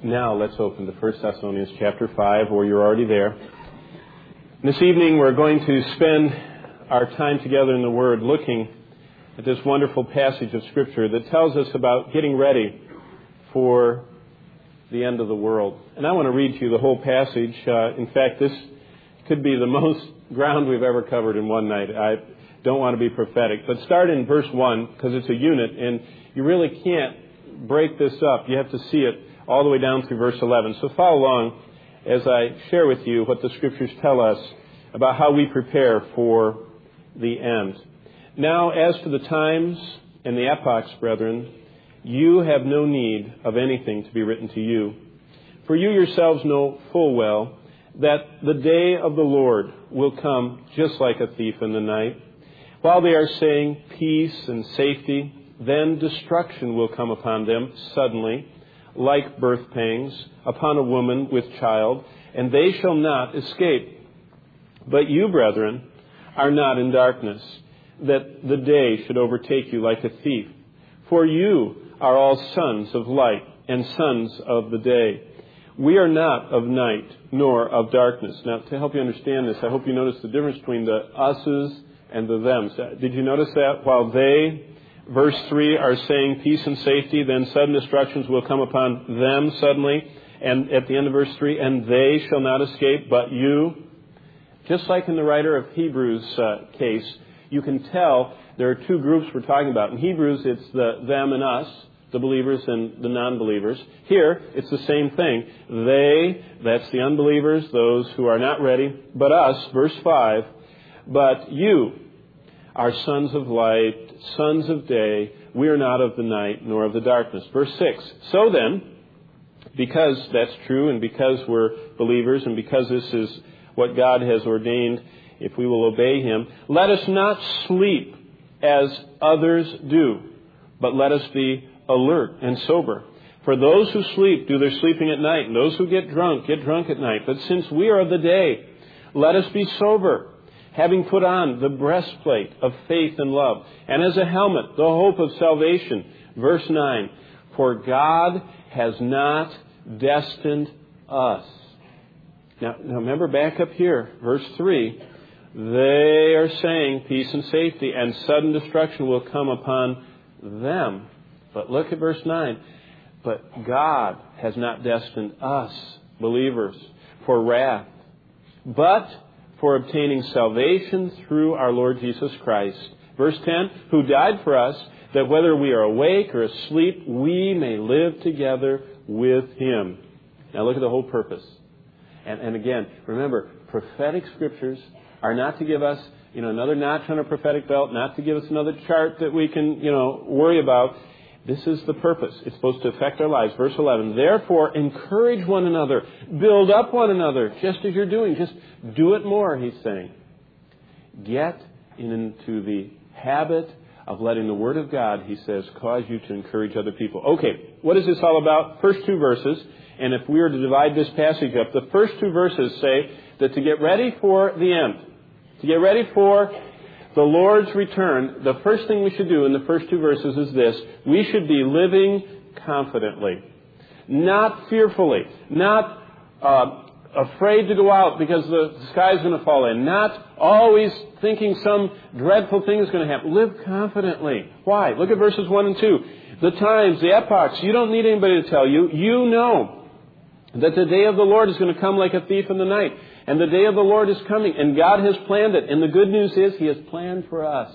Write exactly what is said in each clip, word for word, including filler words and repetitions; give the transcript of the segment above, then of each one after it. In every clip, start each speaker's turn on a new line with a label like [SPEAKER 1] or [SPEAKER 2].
[SPEAKER 1] Now let's open to First Thessalonians chapter five, or you're already there. This evening we're going to spend our time together in the Word looking at this wonderful passage of Scripture that tells us about getting ready for the end of the world. And I want to read to you the whole passage. Uh, in fact, this could be the most ground we've ever covered in one night. I don't want to be prophetic, but start in verse one because it's a unit, and you really can't break this up. You have to see it all the way down through verse eleven. So follow along as I share with you what the Scriptures tell us about how we prepare for the end. Now, as to the times and the epochs, brethren, you have no need of anything to be written to you. For you yourselves know full well that the day of the Lord will come just like a thief in the night. While they are saying peace and safety, then destruction will come upon them suddenly, like birth pangs, upon a woman with child, and they shall not escape. But you, brethren, are not in darkness, that the day should overtake you like a thief. For you are all sons of light and sons of the day. We are not of night nor of darkness. Now, to help you understand this, I hope you notice the difference between the us's and the them's. Did you notice that? While they, verse three, are saying peace and safety, then sudden destructions will come upon them suddenly. And at the end of verse three, and they shall not escape, but you. Just like in the writer of Hebrews uh, case, you can tell there are two groups we're talking about. In Hebrews, it's the them and us, the believers and the non-believers. Here, it's the same thing. They, that's the unbelievers, those who are not ready, but us, verse five, but you are sons of light, sons of day. We are not of the night nor of the darkness. Verse six, so then, because that's true and because we're believers and because this is what God has ordained, if we will obey Him, let us not sleep as others do, but let us be alert and sober. For those who sleep do their sleeping at night, and those who get drunk get drunk at night. But since we are of the day, let us be sober, having put on the breastplate of faith and love, and as a helmet, the hope of salvation. Verse nine, for God has not destined us. Now, now remember back up here, verse three, they are saying peace and safety, and sudden destruction will come upon them. But look at verse nine. But God has not destined us, believers, for wrath, but for obtaining salvation through our Lord Jesus Christ. Verse ten, who died for us, that whether we are awake or asleep, we may live together with Him. Now look at the whole purpose. And, and again, remember, prophetic scriptures are not to give us, you know, another notch on a prophetic belt, not to give us another chart that we can, you know, worry about. This is the purpose. It's supposed to affect our lives. Verse eleven, therefore encourage one another, build up one another, just as you're doing. Just do it more, he's saying. Get into the habit of letting the Word of God, he says, cause you to encourage other people. Okay, what is this all about? First two verses, and if we were to divide this passage up, the first two verses say that to get ready for the end, to get ready for the Lord's return, the first thing we should do in the first two verses is this. We should be living confidently, not fearfully, not uh, afraid to go out because the sky's going to fall in, not always thinking some dreadful thing is going to happen. Live confidently. Why? Look at verses one and two. The times, the epochs, you don't need anybody to tell you. You know that the day of the Lord is going to come like a thief in the night. And the day of the Lord is coming, and God has planned it. And the good news is He has planned for us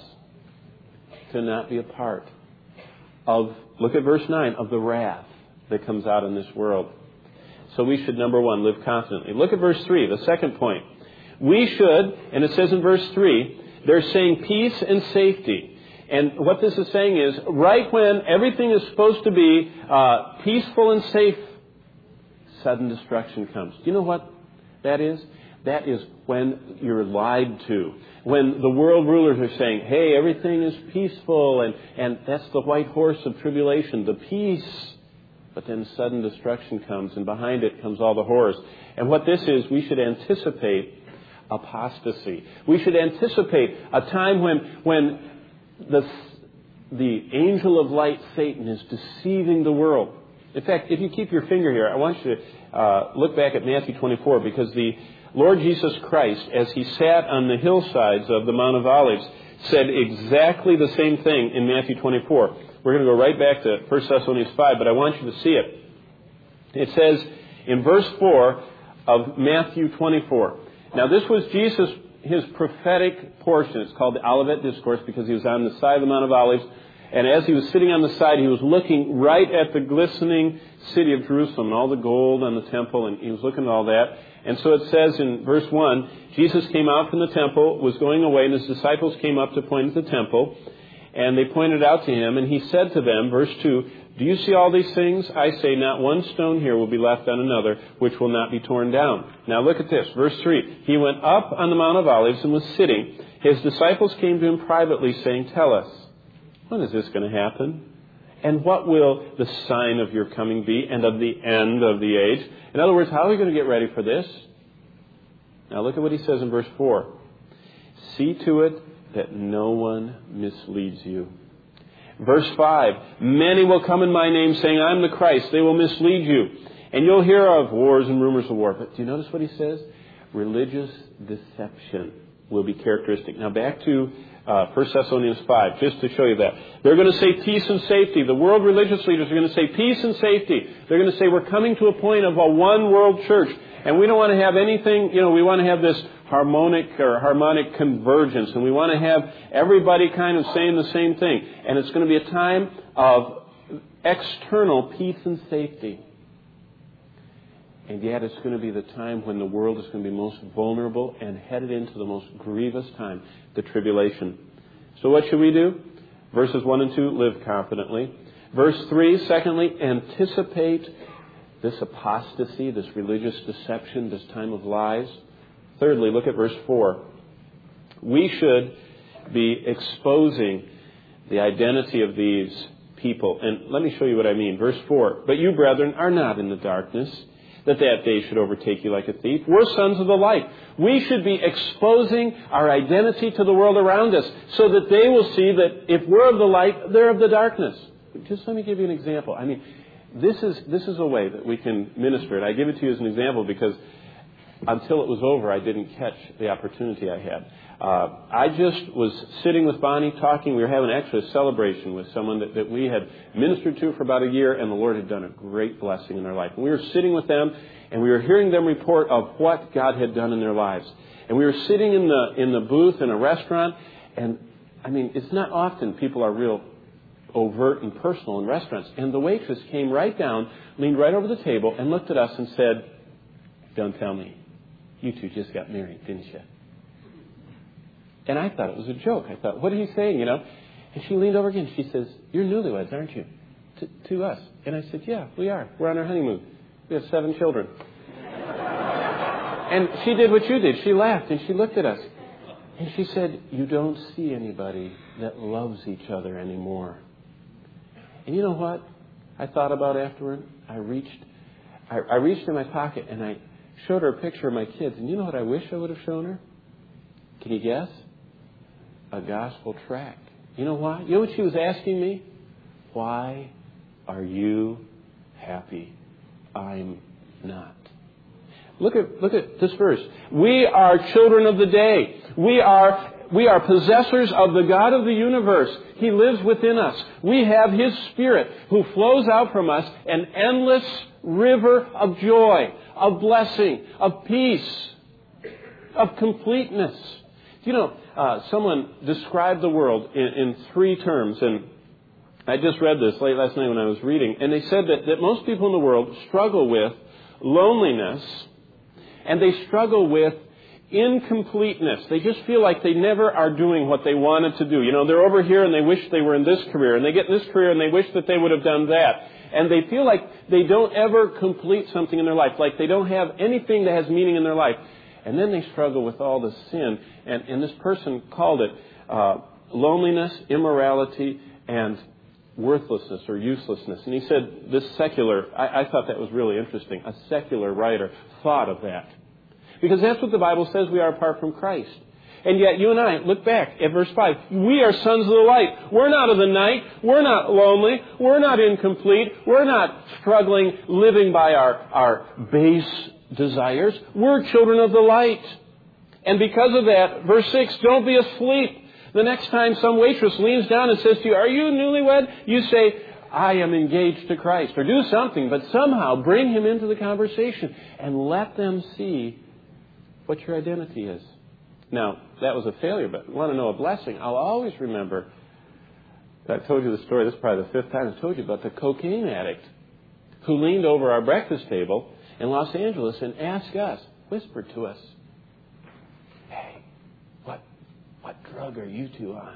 [SPEAKER 1] to not be a part of, look at verse nine, of the wrath that comes out in this world. So we should, number one, live confidently. Look at verse three, the second point. We should, and it says in verse three, they're saying peace and safety. And what this is saying is, right when everything is supposed to be uh, peaceful and safe, sudden destruction comes. Do you know what that is? That is when you're lied to. When the world rulers are saying, hey, everything is peaceful, and, and that's the white horse of tribulation, the peace. But then sudden destruction comes, and behind it comes all the horrors. And what this is, we should anticipate apostasy. We should anticipate a time when, when the, the angel of light, Satan, is deceiving the world. In fact, if you keep your finger here, I want you to uh, look back at Matthew twenty-four, because the Lord Jesus Christ, as he sat on the hillsides of the Mount of Olives, said exactly the same thing in Matthew twenty-four. We're going to go right back to First Thessalonians five, but I want you to see it. It says in verse four of Matthew twenty-four. Now, this was Jesus, his prophetic portion. It's called the Olivet Discourse because he was on the side of the Mount of Olives. And as he was sitting on the side, he was looking right at the glistening city of Jerusalem and all the gold on the temple, and he was looking at all that. And so it says in verse one, Jesus came out from the temple, was going away, and his disciples came up to point at the temple, and they pointed out to him, and he said to them, verse two, "Do you see all these things? I say, not one stone here will be left on another, which will not be torn down." Now look at this, verse three. He went up on the Mount of Olives and was sitting. His disciples came to him privately, saying, "Tell us, when is this going to happen? And what will the sign of your coming be, and of the end of the age?" In other words, how are we going to get ready for this? Now look at what he says in verse four. "See to it that no one misleads you." Verse five, "Many will come in my name, saying, 'I'm the Christ.' They will mislead you. And you'll hear of wars and rumors of war." But do you notice what he says? Religious deception will be characteristic. Now back to uh, First Thessalonians five, just to show you that. They're going to say peace and safety. The world religious leaders are going to say peace and safety. They're going to say we're coming to a point of a one world church. And we don't want to have anything, you know, we want to have this harmonic or harmonic convergence. And we want to have everybody kind of saying the same thing. And it's going to be a time of external peace and safety. And yet it's going to be the time when the world is going to be most vulnerable and headed into the most grievous time, the tribulation. So what should we do? Verses one and two, live confidently. Verse three, secondly, anticipate this apostasy, this religious deception, this time of lies. Thirdly, look at verse four. We should be exposing the identity of these people. And let me show you what I mean. Verse four, "But you, brethren, are not in the darkness, that that day should overtake you like a thief. We're sons of the light." We should be exposing our identity to the world around us so that they will see that if we're of the light, they're of the darkness. Just let me give you an example. I mean, this is this is a way that we can minister it. I give it to you as an example because until it was over, I didn't catch the opportunity I had. Uh, I just was sitting with Bonnie talking. We were having actually a celebration with someone that, that we had ministered to for about a year, and the Lord had done a great blessing in their life. And we were sitting with them, and we were hearing them report of what God had done in their lives. And we were sitting in the in the booth in a restaurant, and I mean, it's not often people are real overt and personal in restaurants. And the waitress came right down, leaned right over the table, and looked at us and said, "Don't tell me, you two just got married, didn't you?" And I thought it was a joke. I thought, what are you saying, you know? And she leaned over again. She says, "You're newlyweds, aren't you?" To, to us. And I said, "Yeah, we are. We're on our honeymoon. We have seven children." And she did what you did. She laughed and she looked at us. And she said, "You don't see anybody that loves each other anymore." And you know what I thought about afterward? I reached, I, I reached in my pocket and I showed her a picture of my kids. And you know what I wish I would have shown her? Can you guess? A gospel tract. You know why? You know what she was asking me? Why are you happy? I'm not. Look at look at this verse. We are children of the day. We are we are possessors of the God of the universe. He lives within us. We have His Spirit who flows out from us an endless river of joy, of blessing, of peace, of completeness. You know, uh, someone described the world in, in three terms, and I just read this late last night when I was reading, and they said that, that most people in the world struggle with loneliness, and they struggle with incompleteness. They just feel like they never are doing what they wanted to do. You know, they're over here and they wish they were in this career, and they get in this career and they wish that they would have done that. And they feel like they don't ever complete something in their life, like they don't have anything that has meaning in their life. And then they struggle with all the sin. And, and this person called it uh, loneliness, immorality, and worthlessness or uselessness. And he said this secular, I, I thought that was really interesting, a secular writer thought of that. Because that's what the Bible says we are apart from Christ. And yet you and I, look back at verse five. We are sons of the light. We're not of the night. We're not lonely. We're not incomplete. We're not struggling, living by our, our base desires. We're children of the light. And because of that, verse six, don't be asleep. The next time some waitress leans down and says to you, are you newlywed? You say, I am engaged to Christ. Or do something, but somehow bring him into the conversation and let them see what your identity is. Now, that was a failure, but want to know a blessing. I'll always remember, I told you the story, this is probably the fifth time I told you about the cocaine addict who leaned over our breakfast table in Los Angeles and asked us, whispered to us, hey, what, what drug are you two on?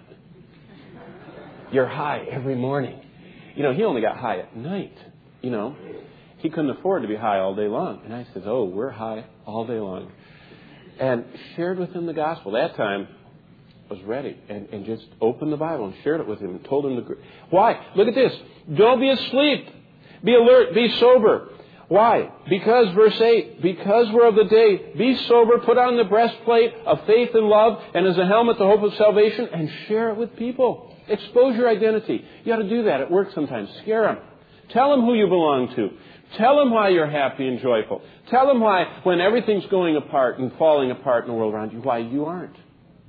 [SPEAKER 1] You're high every morning. You know, he only got high at night, you know. He couldn't afford to be high all day long. And I said, oh, we're high all day long. And shared with him the gospel. That time, was ready. And, and just opened the Bible and shared it with him and told him the... Why? Look at this. Don't be asleep. Be alert. Be sober. Why? Because, verse eight, because we're of the day, be sober, put on the breastplate of faith and love, and as a helmet the hope of salvation, and share it with people. Expose your identity. You ought to do that at work sometimes. Scare them. Tell them who you belong to. Tell them why you're happy and joyful. Tell them why, when everything's going apart and falling apart in the world around you, why you aren't.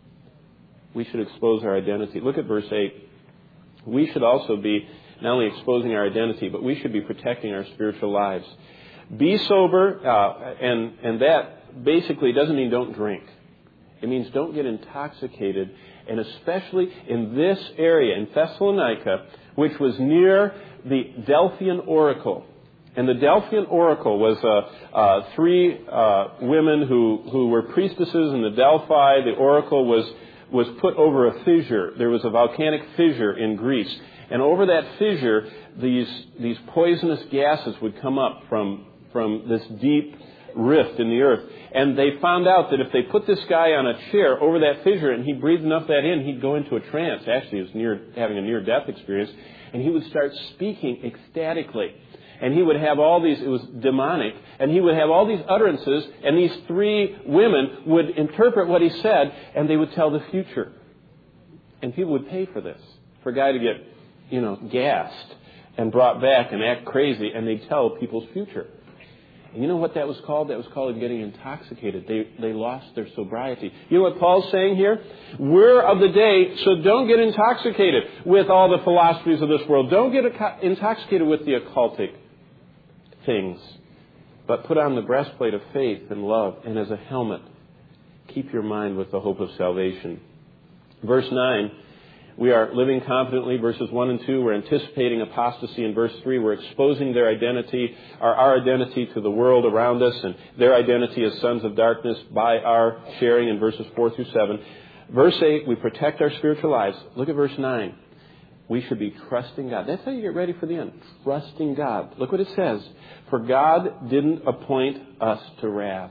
[SPEAKER 1] We should expose our identity. Look at verse eight. We should also be not only exposing our identity, but we should be protecting our spiritual lives. Be sober, uh, and, and that basically doesn't mean don't drink. It means don't get intoxicated, and especially in this area, in Thessalonica, which was near the Delphian Oracle. And the Delphian Oracle was uh, uh, three uh, women who, who were priestesses in the Delphi. The oracle was, was put over a fissure. There was a volcanic fissure in Greece. And over that fissure, these, these poisonous gases would come up from, from this deep rift in the earth. And they found out that if they put this guy on a chair over that fissure and he breathed enough of that in, he'd go into a trance. Actually, he was near having a near-death experience. And he would start speaking ecstatically. And he would have all these, it was demonic, and he would have all these utterances, and these three women would interpret what he said, and they would tell the future. And people would pay for this, for a guy to get, you know, gassed and brought back and act crazy, and they'd tell people's future. And you know what that was called? That was called getting intoxicated. They they lost their sobriety. You know what Paul's saying here? We're of the day, so don't get intoxicated with all the philosophies of this world. Don't get intoxicated with the occultic things. But put on the breastplate of faith and love, and as a helmet, keep your mind with the hope of salvation. Verse nine, we are living confidently. Verses one and two, we're anticipating apostasy. In verse three, we're exposing their identity, our, our identity to the world around us, and their identity as sons of darkness by our sharing in verses four through seven. Verse eight, we protect our spiritual lives. Look at verse nine. We should be trusting God. That's how you get ready for the end. Trusting God. Look what it says. For God didn't appoint us to wrath.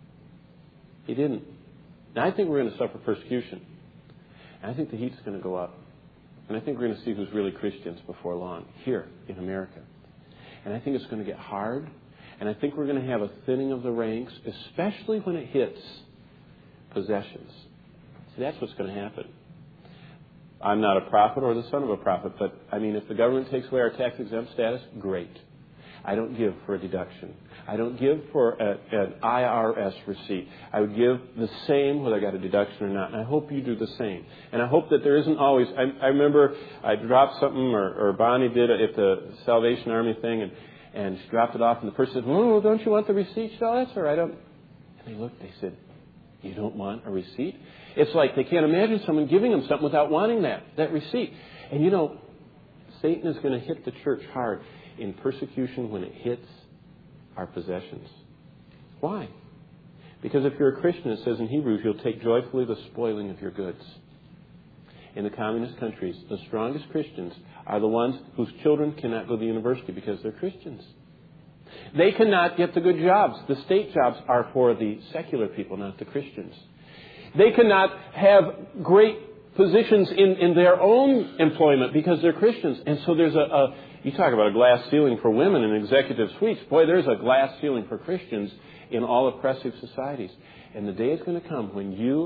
[SPEAKER 1] He didn't. Now, I think we're going to suffer persecution. And I think the heat's going to go up. And I think we're going to see who's really Christians before long here in America. And I think it's going to get hard. And I think we're going to have a thinning of the ranks, especially when it hits possessions. See, that's what's going to happen. I'm not a prophet or the son of a prophet, but, I mean, if the government takes away our tax-exempt status, great. I don't give for a deduction. I don't give for a, an I R S receipt. I would give the same whether I got a deduction or not. And I hope you do the same. And I hope that there isn't always... I, I remember I dropped something, or, or Bonnie did at the Salvation Army thing, and, and she dropped it off, and the person said, oh, don't you want the receipt? She said, oh, that's all right. I don't... And they looked, they said, you don't want a receipt? It's like they can't imagine someone giving them something without wanting that, that receipt. And you know, Satan is going to hit the church hard in persecution when it hits our possessions. Why? Because if you're a Christian, it says in Hebrews, you'll take joyfully the spoiling of your goods. In the communist countries, the strongest Christians are the ones whose children cannot go to university because they're Christians. They cannot get the good jobs. The state jobs are for the secular people, not the Christians. They cannot have great positions in, in their own employment because they're Christians. And so there's a, a, you talk about a glass ceiling for women in executive suites. Boy, there's a glass ceiling for Christians in all oppressive societies. And the day is going to come when you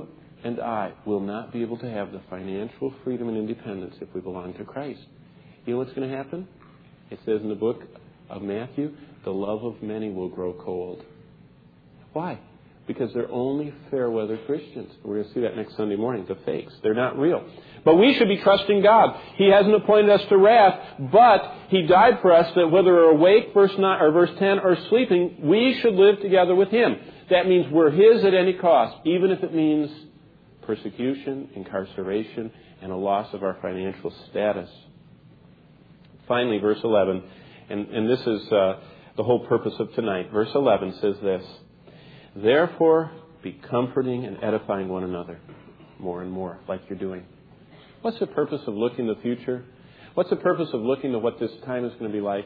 [SPEAKER 1] and I will not be able to have the financial freedom and independence if we belong to Christ. You know what's going to happen? It says in the book of Matthew, the love of many will grow cold. Why? Because they're only fair-weather Christians. We're going to see that next Sunday morning, the fakes. They're not real. But we should be trusting God. He hasn't appointed us to wrath, but He died for us that whether we're awake, verse nine, or verse ten, or sleeping, we should live together with Him. That means we're His at any cost, even if it means persecution, incarceration, and a loss of our financial status. Finally, verse eleven, and, and this is uh, the whole purpose of tonight. Verse eleven says this, therefore, be comforting and edifying one another more and more, like you're doing. What's the purpose of looking to the future? What's the purpose of looking to what this time is going to be like?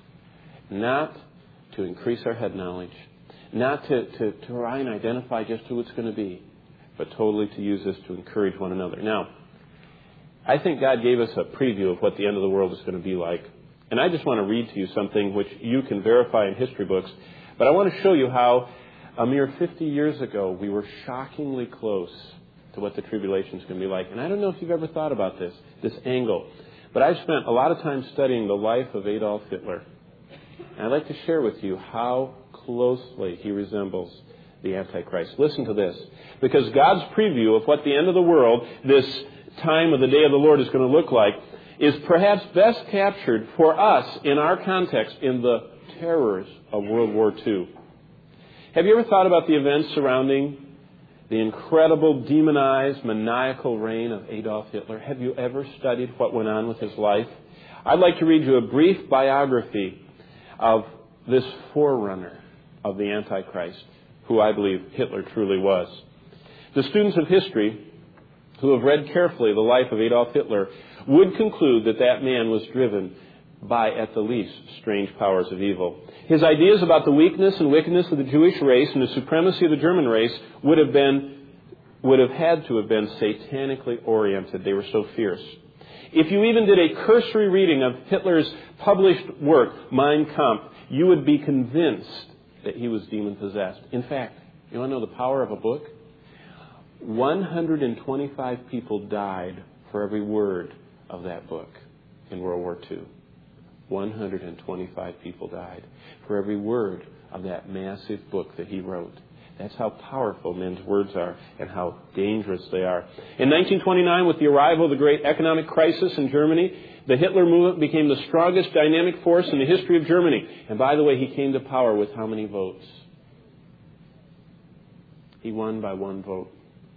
[SPEAKER 1] Not to increase our head knowledge, not to, to, to try and identify just who it's going to be, but totally to use this to encourage one another. Now, I think God gave us a preview of what the end of the world is going to be like. And I just want to read to you something which you can verify in history books, but I want to show you how a mere fifty years ago, we were shockingly close to what the tribulation is going to be like. And I don't know if you've ever thought about this, this angle. But I've spent a lot of time studying the life of Adolf Hitler. And I'd like to share with you how closely he resembles the Antichrist. Listen to this. Because God's preview of what the end of the world, this time of the day of the Lord, is going to look like, is perhaps best captured for us in our context in the terrors of World War Two. Have you ever thought about the events surrounding the incredible, demonized, maniacal reign of Adolf Hitler? Have you ever studied what went on with his life? I'd like to read you a brief biography of this forerunner of the Antichrist, who I believe Hitler truly was. The students of history who have read carefully the life of Adolf Hitler would conclude that that man was driven by, at the least, strange powers of evil. His ideas about the weakness and wickedness of the Jewish race and the supremacy of the German race would have been, would have had to have been satanically oriented. They were so fierce. If you even did a cursory reading of Hitler's published work, Mein Kampf, you would be convinced that he was demon-possessed. In fact, you want to know the power of a book? one hundred twenty-five people died for every word of that book in World War Two. one hundred twenty-five people died for every word of that massive book that he wrote. That's how powerful men's words are and how dangerous they are. In nineteen twenty-nine, with the arrival of the great economic crisis in Germany, the Hitler movement became the strongest dynamic force in the history of Germany. And by the way, he came to power with how many votes? He won by one vote.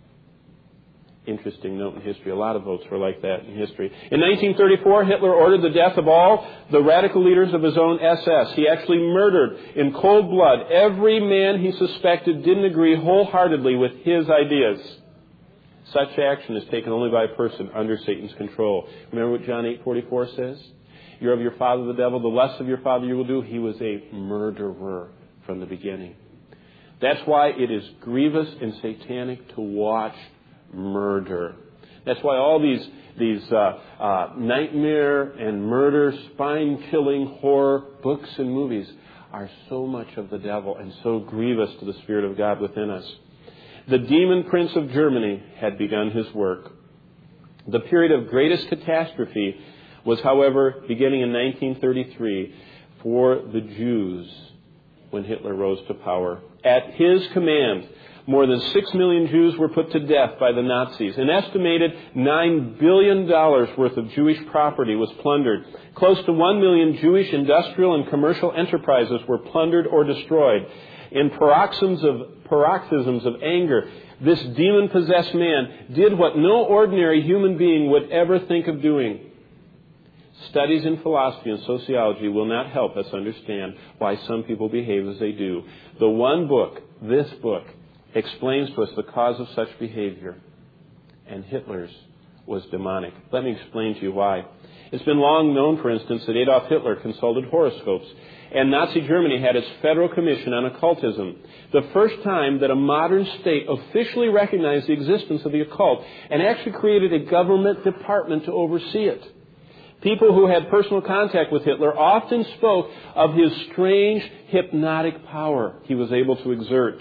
[SPEAKER 1] Interesting note in history. A lot of votes were like that in history. In nineteen thirty-four, Hitler ordered the death of all the radical leaders of his own S S. He actually murdered in cold blood every man he suspected didn't agree wholeheartedly with his ideas. Such action is taken only by a person under Satan's control. Remember what John eight forty-four says? You're of your father the devil, the lust of your father you will do. He was a murderer from the beginning. That's why it is grievous and satanic to watch murder. That's why all these these uh, uh, nightmare and murder, spine-killing horror books and movies are so much of the devil and so grievous to the Spirit of God within us. The demon prince of Germany had begun his work. The period of greatest catastrophe was, however, beginning in nineteen thirty-three for the Jews when Hitler rose to power. At his command, more than six million Jews were put to death by the Nazis. An estimated nine billion dollars worth of Jewish property was plundered. Close to one million Jewish industrial and commercial enterprises were plundered or destroyed. In paroxysms of, paroxysms of anger, this demon-possessed man did what no ordinary human being would ever think of doing. Studies in philosophy and sociology will not help us understand why some people behave as they do. The one book, this book, explains to us the cause of such behavior. And Hitler's was demonic. Let me explain to you why. It's been long known, for instance, that Adolf Hitler consulted horoscopes. And Nazi Germany had its Federal Commission on Occultism. The first time that a modern state officially recognized the existence of the occult and actually created a government department to oversee it. People who had personal contact with Hitler often spoke of his strange hypnotic power he was able to exert.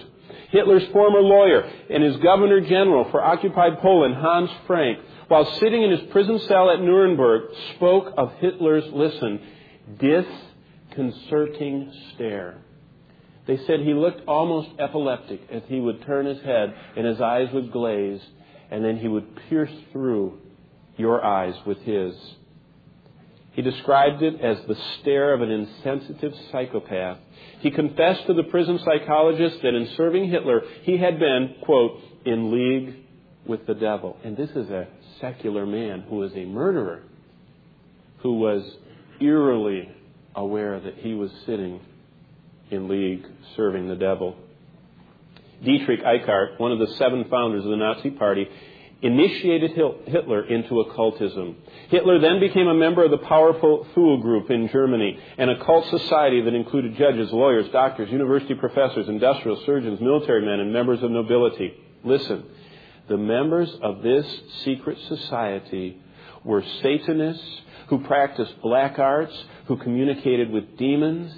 [SPEAKER 1] Hitler's former lawyer and his governor general for occupied Poland, Hans Frank, while sitting in his prison cell at Nuremberg, spoke of Hitler's, listen, disconcerting stare. They said he looked almost epileptic as he would turn his head and his eyes would glaze, and then he would pierce through your eyes with his. He described it as the stare of an insensitive psychopath. He confessed to the prison psychologist that in serving Hitler, he had been, quote, in league with the devil. And this is a secular man who was a murderer, who was eerily aware that he was sitting in league serving the devil. Dietrich Eckart, one of the seven founders of the Nazi Party, initiated Hitler into occultism. Hitler then became a member of the powerful Thule Group in Germany, an occult society that included judges, lawyers, doctors, university professors, industrial surgeons, military men, and members of nobility. Listen, the members of this secret society were Satanists who practiced black arts, who communicated with demons.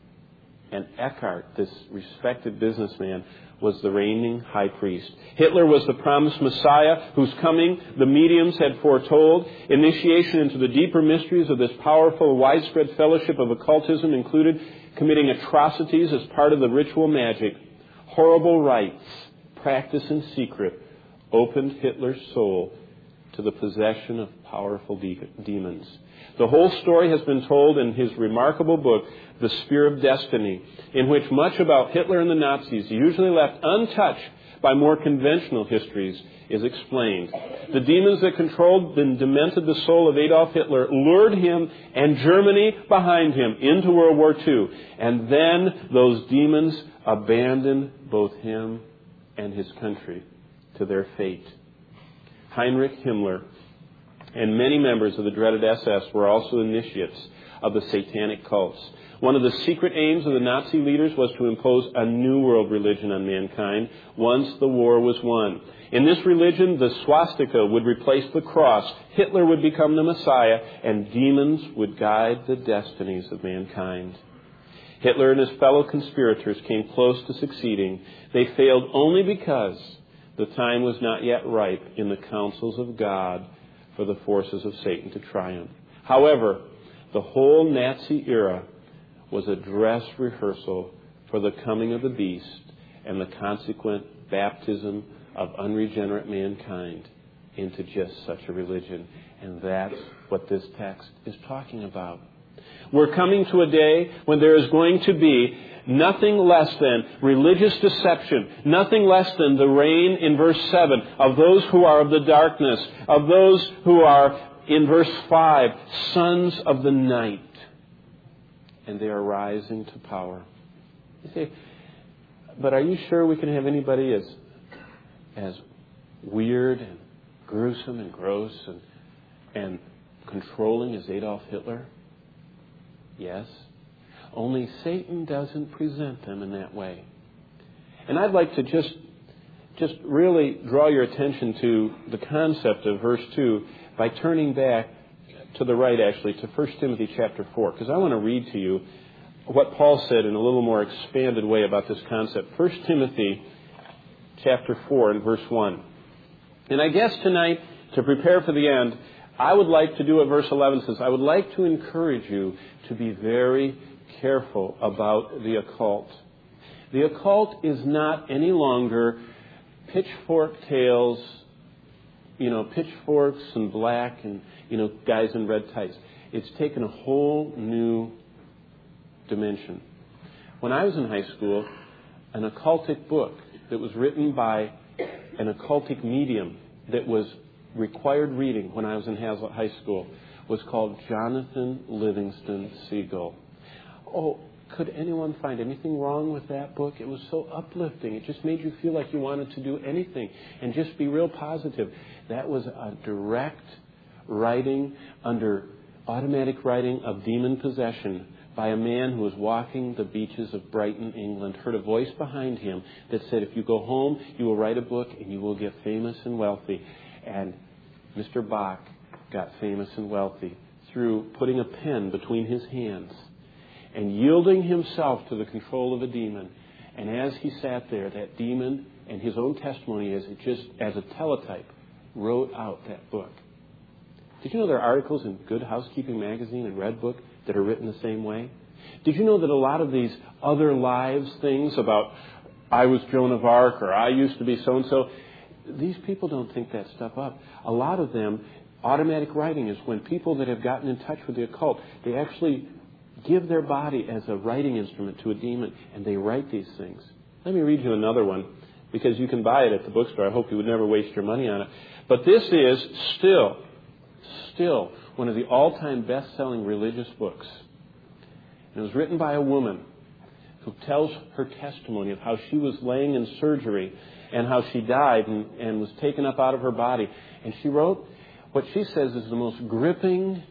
[SPEAKER 1] And Eckhart, this respected businessman, was the reigning high priest. Hitler was the promised Messiah whose coming the mediums had foretold. Initiation into the deeper mysteries of this powerful, widespread fellowship of occultism included committing atrocities as part of the ritual magic. Horrible rites, practiced in secret, opened Hitler's soul to the possession of powerful de- demons. The whole story has been told in his remarkable book, The Spear of Destiny, in which much about Hitler and the Nazis, usually left untouched by more conventional histories, is explained. The demons that controlled and demented the soul of Adolf Hitler lured him and Germany behind him into World War Two. And then those demons abandoned both him and his country to their fate. Heinrich Himmler and many members of the dreaded S S were also initiates of the satanic cults. One of the secret aims of the Nazi leaders was to impose a new world religion on mankind once the war was won. In this religion, the swastika would replace the cross, Hitler would become the Messiah, and demons would guide the destinies of mankind. Hitler and his fellow conspirators came close to succeeding. They failed only because the time was not yet ripe in the counsels of God for the forces of Satan to triumph. However, the whole Nazi era was a dress rehearsal for the coming of the beast and the consequent baptism of unregenerate mankind into just such a religion. And that's what this text is talking about. We're coming to a day when there is going to be nothing less than religious deception, nothing less than the reign in verse seven of those who are of the darkness, of those who are, in verse five, sons of the night. And they are rising to power. You say, but are you sure we can have anybody as as weird and gruesome and gross and, and controlling as Adolf Hitler? Yes. Only Satan doesn't present them in that way. And I'd like to just, just really draw your attention to the concept of verse two by turning back to the right, actually, to First Timothy chapter four, because I want to read to you what Paul said in a little more expanded way about this concept. First Timothy chapter four and verse one. And I guess tonight, to prepare for the end, I would like to do what verse eleven says. I would like to encourage you to be very careful about the occult. The occult is not any longer pitchfork tales, you know, pitchforks and black and, you know, guys in red tights. It's taken a whole new dimension. When I was in high school, an occultic book that was written by an occultic medium that was required reading when I was in Hazlitt High School was called Jonathan Livingston Seagull. Oh, could anyone find anything wrong with that book? It was so uplifting. It just made you feel like you wanted to do anything and just be real positive. That was a direct writing under automatic writing of demon possession by a man who was walking the beaches of Brighton, England, heard a voice behind him that said, if you go home, you will write a book and you will get famous and wealthy. And Mister Bach got famous and wealthy through putting a pen between his hands and yielding himself to the control of a demon And as he sat there, that demon and his own testimony as it just as a teletype wrote out that book. Did you know there are articles in Good Housekeeping magazine and Red Book that are written the same way? Did you know that a lot of these other lives things about I was Joan of Arc or I used to be so-and-so, these people don't think that stuff up. A lot of them, automatic writing is when people that have gotten in touch with the occult, they actually give their body as a writing instrument to a demon, and they write these things. Let me read you another one, because you can buy it at the bookstore. I hope you would never waste your money on it. But this is still, still one of the all-time best-selling religious books. And it was written by a woman who tells her testimony of how she was laying in surgery and how she died and, and was taken up out of her body. And she wrote what she says is the most gripping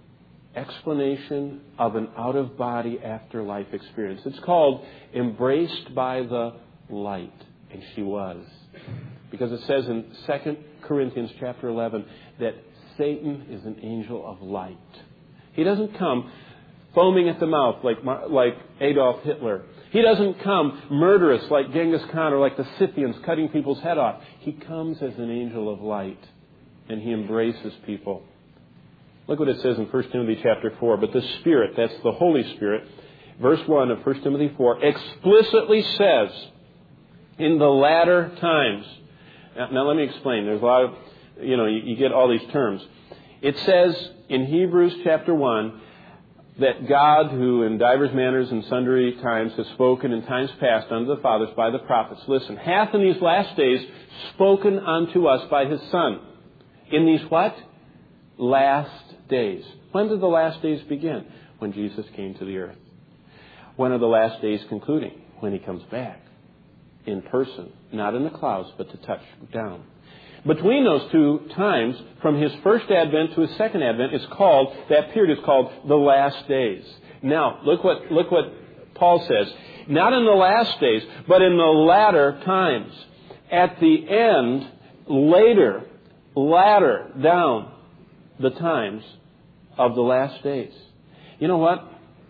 [SPEAKER 1] explanation of an out-of-body afterlife experience. It's called Embraced by the Light. And she was. Because it says in Second Corinthians chapter eleven that Satan is an angel of light. He doesn't come foaming at the mouth like, like Adolf Hitler. He doesn't come murderous like Genghis Khan or like the Scythians cutting people's head off. He comes as an angel of light. And he embraces people. Look what it says in First Timothy chapter four. But the Spirit, that's the Holy Spirit, verse one of First Timothy four, explicitly says, in the latter times. Now, now let me explain. There's a lot of, you know, you, you get all these terms. It says in Hebrews chapter one that God, who in divers manners and sundry times has spoken in times past unto the fathers by the prophets, listen, hath in these last days spoken unto us by His Son. In these what? Last days. When did the last days begin? When Jesus came to the earth. When are the last days concluding? When He comes back. In person. Not in the clouds, but to touch down. Between those two times, from His first advent to His second advent, it's called, that period is called the last days. Now, look what, look what Paul says. Not in the last days, but in the latter times. At the end, later, latter down the times of the last days. You know what?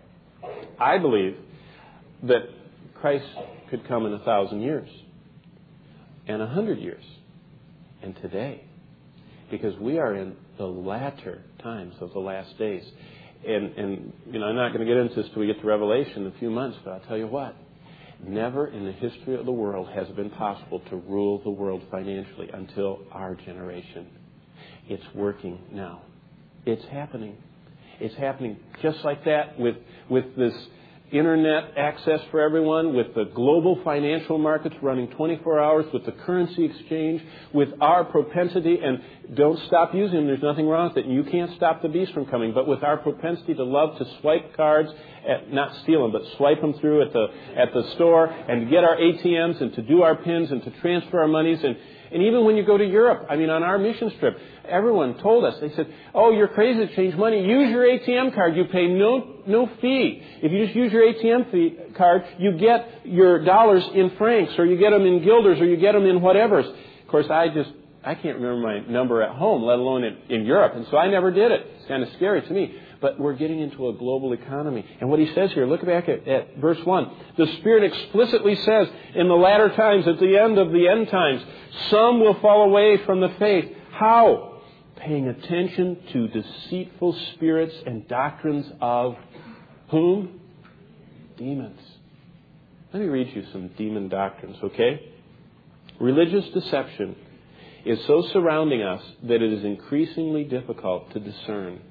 [SPEAKER 1] I believe that Christ could come in a thousand years and a hundred years and today, because we are in the latter times of the last days. And, and you know, I'm not going to get into this till we get to Revelation in a few months, but I'll tell you what, never in the history of the world has it been possible to rule the world financially until our generation. It's working now. It's happening. It's happening just like that with, with this internet access for everyone, with the global financial markets running twenty-four hours, with the currency exchange, with our propensity, and don't stop using them, there's nothing wrong with it. You can't stop the beast from coming, but with our propensity to love to swipe cards, at, not steal them, but swipe them through at the at the store, and to get our A T Ms, and to do our pins, and to transfer our monies, and And even when you go to Europe, I mean, on our mission trip, everyone told us, they said, oh, you're crazy to change money. Use your A T M card. You pay no no fee. If you just use your A T M fee card, you get your dollars in francs, or you get them in guilders, or you get them in whatevers. Of course, I just, I can't remember my number at home, let alone in, in Europe. And so I never did it. It's kind of scary to me. But we're getting into a global economy. And what he says here, look back at, at verse one. The Spirit explicitly says, in the latter times, at the end of the end times, some will fall away from the faith. How? Paying attention to deceitful spirits and doctrines of whom? Demons. Let me read you some demon doctrines, okay? Religious deception is so surrounding us that it is increasingly difficult to discern.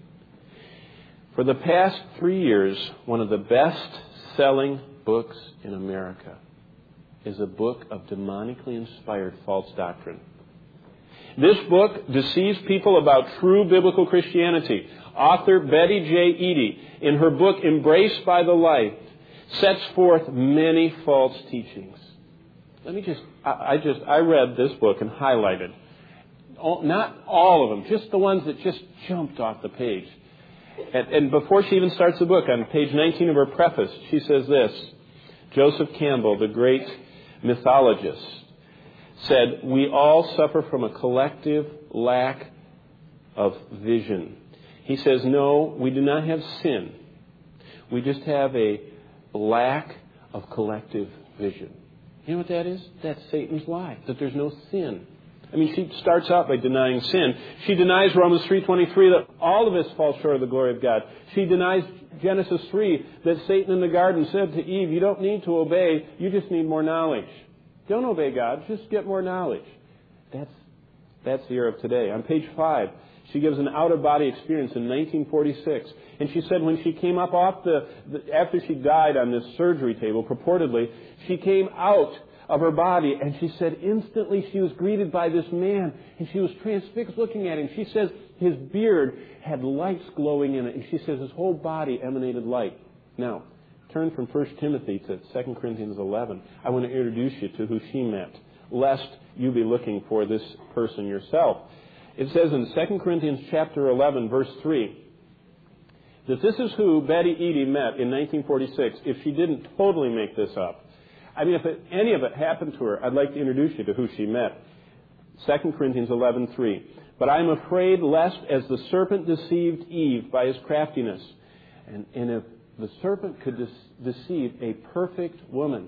[SPEAKER 1] For the past three years, one of the best-selling books in America is a book of demonically inspired false doctrine. This book deceives people about true biblical Christianity. Author Betty J. Eady, in her book Embraced by the Light, sets forth many false teachings. Let me just, I, I just, I read this book and highlighted. Not all of them, just the ones that just jumped off the page. And, and before she even starts the book, on page nineteen of her preface, she says this. Joseph Campbell, the great mythologist, said, we all suffer from a collective lack of vision. He says, no, we do not have sin. We just have a lack of collective vision. You know what that is? That's Satan's lie, that there's no sin. I mean, she starts out by denying sin. She denies Romans three twenty-three that all of us fall short of the glory of God. She denies Genesis three that Satan in the garden said to Eve, you don't need to obey, you just need more knowledge. Don't obey God, just get more knowledge. That's that's the era of today. On page five, she gives an out-of-body experience in nineteen forty-six. And she said when she came up off the, the, after she died on this surgery table, purportedly, she came out of her body, and she said instantly she was greeted by this man, and she was transfixed looking at him. She says his beard had lights glowing in it, and she says his whole body emanated light. Now, turn from First Timothy to Second Corinthians eleven. I want to introduce you to who she met, lest you be looking for this person yourself. It says in Second Corinthians chapter eleven, verse three, that this is who Betty Eady met in nineteen forty-six, if she didn't totally make this up. I mean, if it, any of it happened to her, I'd like to introduce you to who she met. Second Corinthians eleven three. But I am afraid lest as the serpent deceived Eve by his craftiness, and, and if the serpent could de- deceive a perfect woman.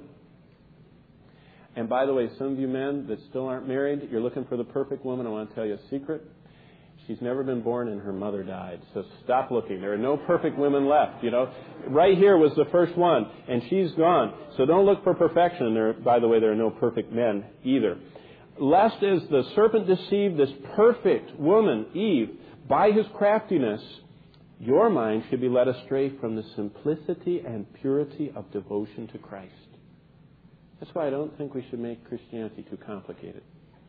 [SPEAKER 1] And by the way, some of you men that still aren't married, you're looking for the perfect woman. I want to tell you a secret. She's never been born and her mother died. So stop looking. There are no perfect women left, you know. Right here was the first one, and she's gone. So don't look for perfection. There, by the way, there are no perfect men either. Lest as the serpent deceived this perfect woman, Eve, by his craftiness, your mind should be led astray from the simplicity and purity of devotion to Christ. That's why I don't think we should make Christianity too complicated.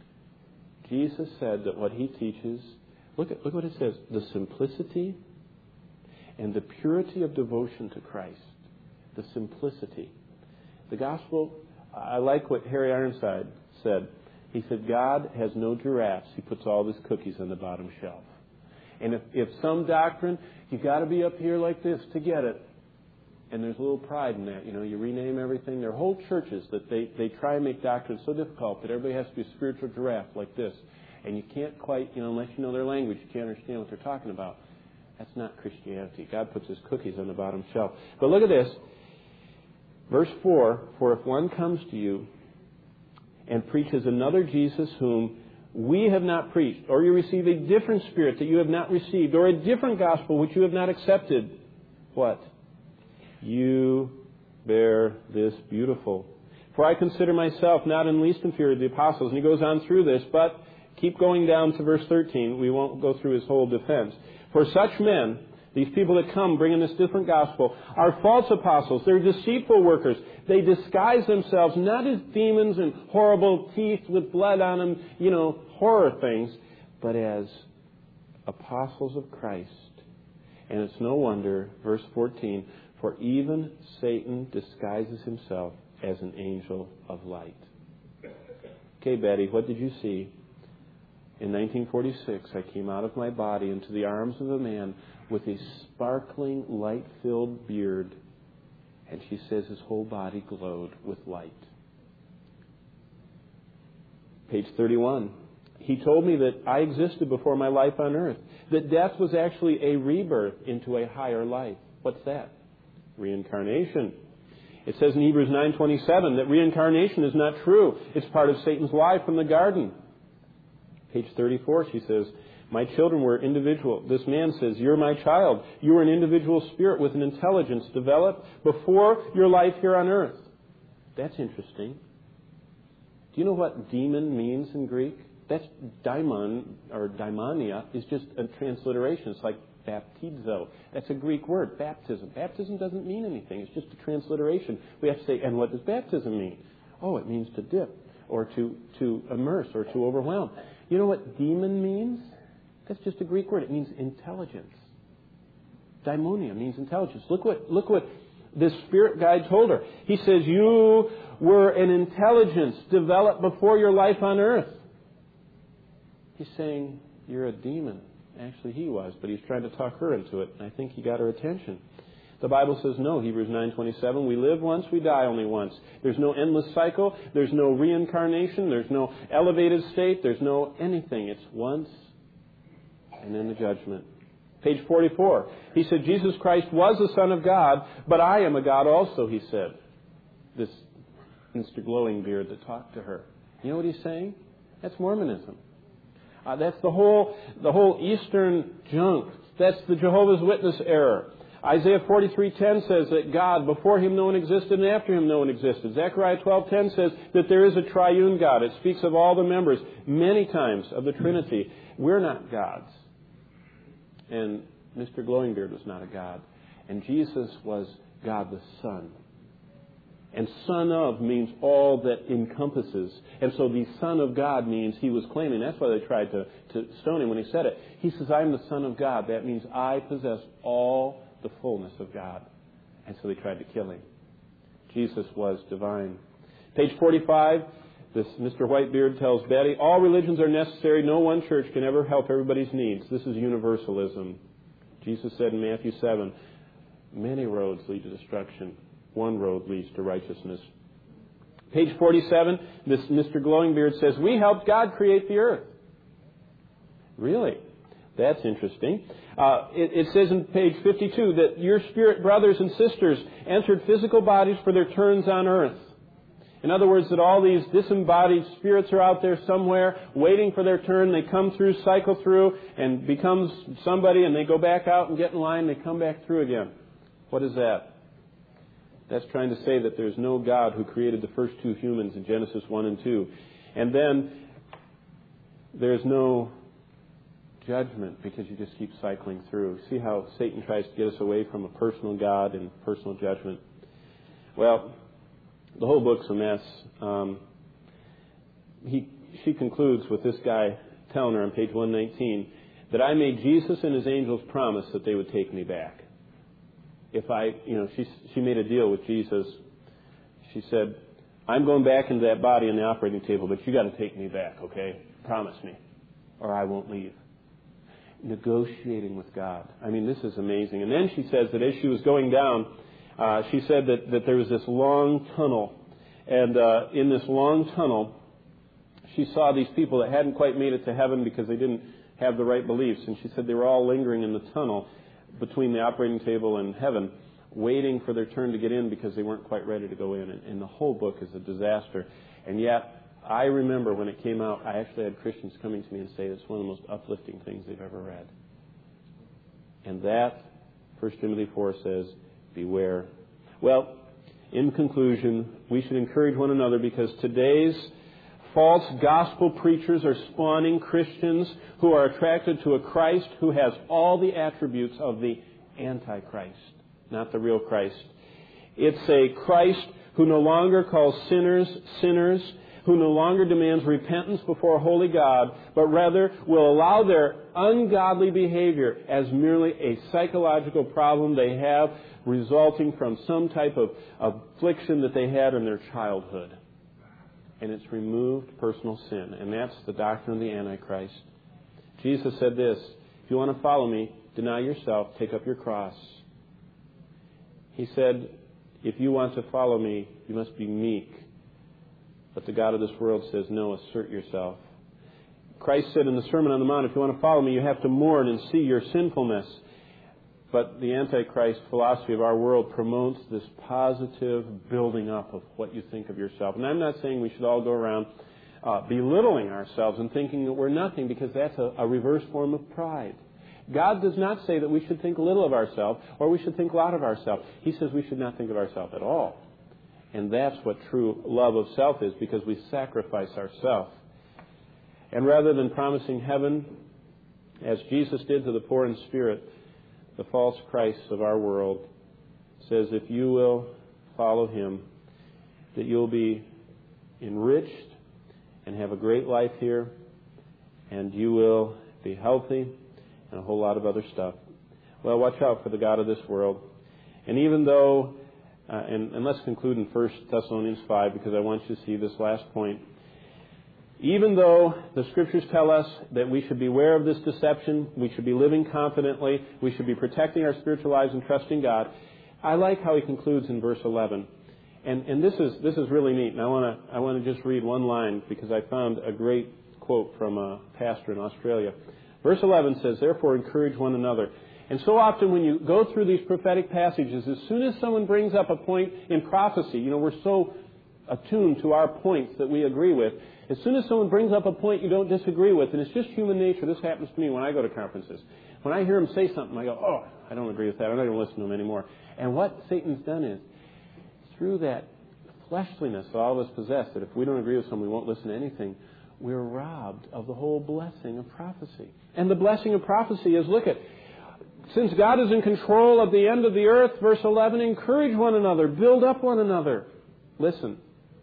[SPEAKER 1] Jesus said that what he teaches, look at look what it says, the simplicity and the purity of devotion to Christ. The simplicity. The gospel, I like what Harry Ironside said. He said, God has no giraffes. He puts all his cookies on the bottom shelf. And if, if some doctrine, you've got to be up here like this to get it. And there's a little pride in that. You know, you rename everything. There are whole churches that they, they try and make doctrine so difficult that everybody has to be a spiritual giraffe like this. And you can't quite, you know, unless you know their language, you can't understand what they're talking about. That's not Christianity. God puts his cookies on the bottom shelf. But look at this. Verse four, for if one comes to you and preaches another Jesus whom we have not preached, or you receive a different spirit that you have not received, or a different gospel which you have not accepted, what? You bear this beautiful. For I consider myself not in least inferior to the apostles. And he goes on through this, but keep going down to verse thirteen. We won't go through his whole defense. For such men, these people that come bringing this different gospel, are false apostles. They're deceitful workers. They disguise themselves not as demons and horrible teeth with blood on them, you know, horror things, but as apostles of Christ. And it's no wonder, verse fourteen, for even Satan disguises himself as an angel of light. Okay, Betty, what did you see? In nineteen forty-six, I came out of my body into the arms of a man with a sparkling, light-filled beard. And she says his whole body glowed with light. Page thirty-one. He told me that I existed before my life on earth. That death was actually a rebirth into a higher life. What's that? Reincarnation. It says in Hebrews nine twenty-seven that reincarnation is not true. It's part of Satan's lie from the garden. Page thirty-four, she says, my children were individual. This man says, you're my child. You are an individual spirit with an intelligence developed before your life here on earth. That's interesting. Do you know what demon means in Greek? That's daimon, or daimonia, is just a transliteration. It's like baptizo. That's a Greek word, baptism. Baptism doesn't mean anything. It's just a transliteration. We have to say, and what does baptism mean? Oh, it means to dip, or to, to immerse, or to overwhelm. You know what demon means? That's just a Greek word. It means intelligence. Daimonia means intelligence. Look what, look what this spirit guide told her. He says, you were an intelligence developed before your life on earth. He's saying, you're a demon. Actually, he was, but he's trying to talk her into it, and I think he got her attention. The Bible says no, Hebrews nine twenty-seven, we live once, we die only once. There's no endless cycle, there's no reincarnation, there's no elevated state, there's no anything. It's once and then the judgment. Page forty-four, he said, Jesus Christ was the Son of God, but I am a God also, he said. This Mister Glowingbeard that talked to her. You know what he's saying? That's Mormonism. Uh, that's the whole the whole Eastern junk. That's the Jehovah's Witness error. Isaiah forty-three ten says that God, before Him no one existed, and after Him no one existed. Zechariah twelve ten says that there is a triune God. It speaks of all the members many times of the Trinity. We're not gods. And Mister Glowingbeard was not a god. And Jesus was God the Son. And Son of means all that encompasses. And so the Son of God means He was claiming. That's why they tried to, to stone Him when He said it. He says, I'm the Son of God. That means I possess all the fullness of God. And so they tried to kill Him. Jesus was divine. Page forty-five, this Mister Whitebeard tells Betty, all religions are necessary. No one church can ever help everybody's needs. This is universalism. Jesus said in Matthew seven, many roads lead to destruction. One road leads to righteousness. Page forty-seven, this Mister Glowingbeard says, we helped God create the earth. Really? That's interesting. Uh, it, it says in page fifty-two that your spirit brothers and sisters entered physical bodies for their turns on earth. In other words, that all these disembodied spirits are out there somewhere waiting for their turn. They come through, cycle through, and become somebody, and they go back out and get in line, and they come back through again. What is that? That's trying to say that there's no God who created the first two humans in Genesis one and two. And then there's no judgment because you just keep cycling through. See how Satan tries to get us away from a personal God and personal judgment? Well, the whole book's a mess. Um, he, she concludes with this guy telling her on page one nineteen that I made Jesus and His angels promise that they would take me back. If I, you know, she she made a deal with Jesus. She said, I'm going back into that body on the operating table, but you got to take me back, okay? Promise me, or I won't leave. Negotiating with God. I mean, this is amazing. And then she says that as she was going down, uh, she said that, that there was this long tunnel. And uh, in this long tunnel, she saw these people that hadn't quite made it to heaven because they didn't have the right beliefs. And she said they were all lingering in the tunnel between the operating table and heaven, waiting for their turn to get in because they weren't quite ready to go in. And, and the whole book is a disaster. And yet, I remember when it came out, I actually had Christians coming to me and say it's one of the most uplifting things they've ever read. And that, First Timothy four says, beware. Well, in conclusion, we should encourage one another because today's false gospel preachers are spawning Christians who are attracted to a Christ who has all the attributes of the Antichrist, not the real Christ. It's a Christ who no longer calls sinners sinners, who no longer demands repentance before a holy God, but rather will allow their ungodly behavior as merely a psychological problem they have resulting from some type of affliction that they had in their childhood. And it's removed personal sin. And that's the doctrine of the Antichrist. Jesus said this, if you want to follow me, deny yourself, take up your cross. He said, if you want to follow me, you must be meek. But the God of this world says, no, assert yourself. Christ said in the Sermon on the Mount, if you want to follow me, you have to mourn and see your sinfulness. But the Antichrist philosophy of our world promotes this positive building up of what you think of yourself. And I'm not saying we should all go around uh, belittling ourselves and thinking that we're nothing, because that's a, a reverse form of pride. God does not say that we should think little of ourselves or we should think a lot of ourselves. He says we should not think of ourselves at all. And that's what true love of self is, because we sacrifice ourselves. And rather than promising heaven, as Jesus did to the poor in spirit, the false Christ of our world says if you will follow Him, that you'll be enriched and have a great life here, and you will be healthy and a whole lot of other stuff. Well, watch out for the God of this world. And even though, uh, and, and let's conclude in First Thessalonians five, because I want you to see this last point. Even though the Scriptures tell us that we should beware of this deception, we should be living confidently, we should be protecting our spiritual lives and trusting God, I like how he concludes in verse eleven. And, and this is this is really neat. And I want to I want to just read one line, because I found a great quote from a pastor in Australia. Verse eleven says, therefore encourage one another. And so often when you go through these prophetic passages, as soon as someone brings up a point in prophecy, you know, we're so attuned to our points that we agree with. As soon as someone brings up a point you don't disagree with, and it's just human nature, this happens to me when I go to conferences. When I hear them say something, I go, oh, I don't agree with that. I'm not going to listen to them anymore. And what Satan's done is, through that fleshliness that all of us possess, that if we don't agree with someone, we won't listen to anything, we're robbed of the whole blessing of prophecy. And the blessing of prophecy is, look at, since God is in control of the end of the earth, verse eleven, encourage one another, build up one another. Listen,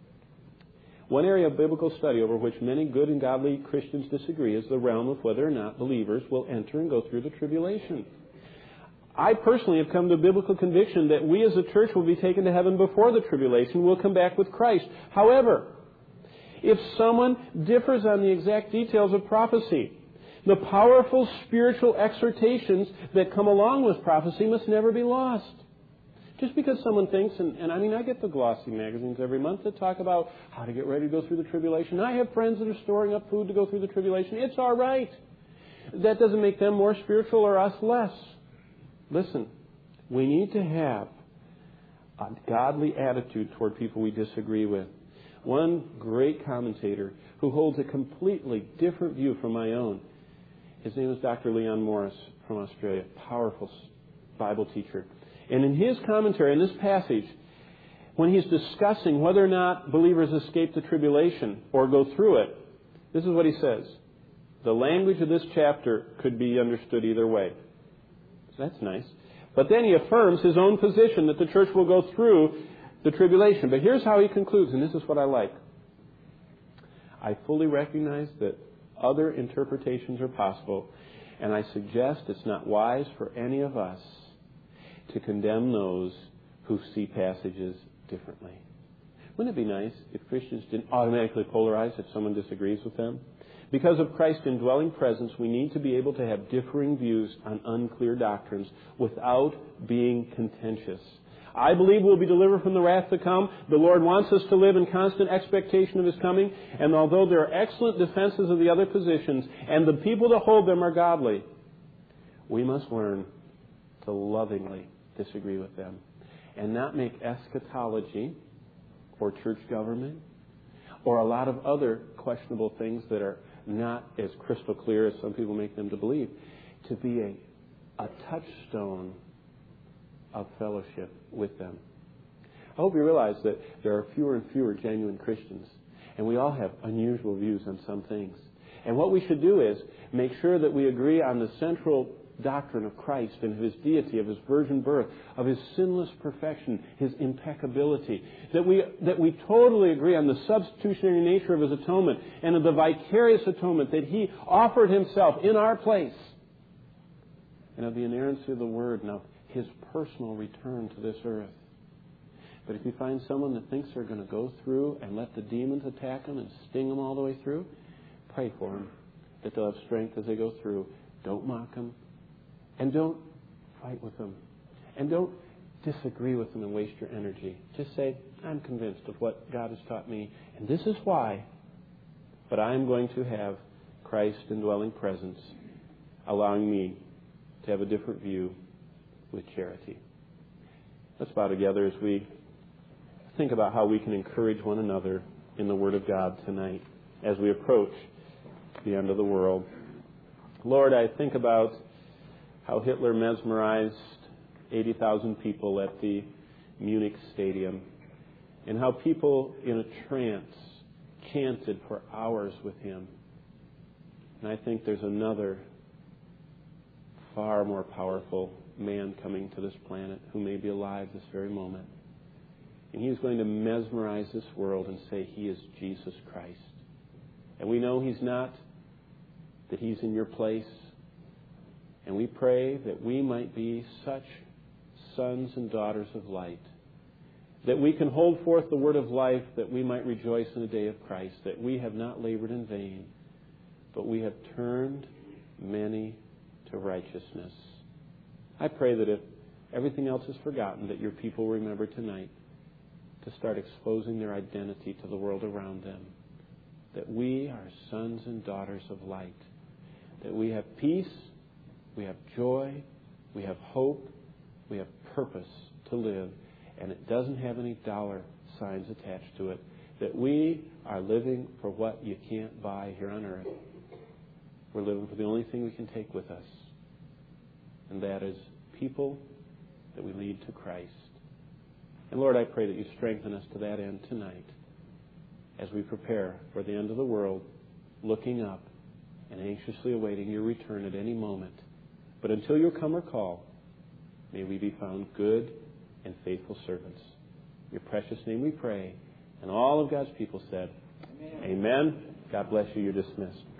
[SPEAKER 1] one area of biblical study over which many good and godly Christians disagree is the realm of whether or not believers will enter and go through the tribulation. I personally have come to a biblical conviction that we as a church will be taken to heaven before the tribulation. We'll come back with Christ. However, if someone differs on the exact details of prophecy, the powerful spiritual exhortations that come along with prophecy must never be lost. Just because someone thinks, and, and I mean, I get the glossy magazines every month that talk about how to get ready to go through the tribulation. I have friends that are storing up food to go through the tribulation. It's all right. That doesn't make them more spiritual or us less. Listen, we need to have a godly attitude toward people we disagree with. One great commentator who holds a completely different view from my own, his name is Doctor Leon Morris from Australia, powerful Bible teacher. And in his commentary on this passage, when he's discussing whether or not believers escape the tribulation or go through it, this is what he says. The language of this chapter could be understood either way. That's nice. But then he affirms his own position that the church will go through the tribulation. But here's how he concludes, and this is what I like. I fully recognize that other interpretations are possible, and I suggest it's not wise for any of us to condemn those who see passages differently. Wouldn't it be nice if Christians didn't automatically polarize if someone disagrees with them? Because of Christ's indwelling presence, we need to be able to have differing views on unclear doctrines without being contentious. I believe we'll be delivered from the wrath to come. The Lord wants us to live in constant expectation of His coming. And although there are excellent defenses of the other positions, and the people that hold them are godly, we must learn to lovingly disagree with them and not make eschatology or church government or a lot of other questionable things that are not as crystal clear as some people make them to believe, to be a, a touchstone of fellowship with them. I hope you realize that there are fewer and fewer genuine Christians, and we all have unusual views on some things. And what we should do is make sure that we agree on the central doctrine of Christ and of His deity, of His virgin birth, of His sinless perfection, His impeccability. That we that we totally agree on the substitutionary nature of His atonement and of the vicarious atonement that He offered Himself in our place, and of the inerrancy of the Word and of His personal return to this earth. But if you find someone that thinks they're going to go through and let the demons attack them and sting them all the way through, pray for them, that they'll have strength as they go through. Don't mock them. And don't fight with them. And don't disagree with them and waste your energy. Just say, I'm convinced of what God has taught me, and this is why. But I am going to have Christ's indwelling presence, allowing me to have a different view with charity. Let's bow together as we think about how we can encourage one another in the Word of God tonight as we approach the end of the world. Lord, I think about how Hitler mesmerized eighty thousand people at the Munich stadium, and how people in a trance chanted for hours with him. And I think there's another far more powerful man coming to this planet who may be alive this very moment. And he's going to mesmerize this world and say he is Jesus Christ. And we know he's not, that he's in your place. And we pray that we might be such sons and daughters of light, that we can hold forth the word of life, that we might rejoice in the day of Christ, that we have not labored in vain, but we have turned many to righteousness. I pray that if everything else is forgotten, that your people remember tonight to start exposing their identity to the world around them, that we are sons and daughters of light, that we have peace, we have joy, we have hope, we have purpose to live, and it doesn't have any dollar signs attached to it. that we are living for what you can't buy here on earth. We're living for the only thing we can take with us, and that is people that we lead to Christ. And Lord, I pray that you strengthen us to that end tonight as we prepare for the end of the world, looking up and anxiously awaiting your return at any moment. But until you come or call, may we be found good and faithful servants. In your precious name we pray. And all of God's people said, Amen. Amen. God bless you. You're dismissed.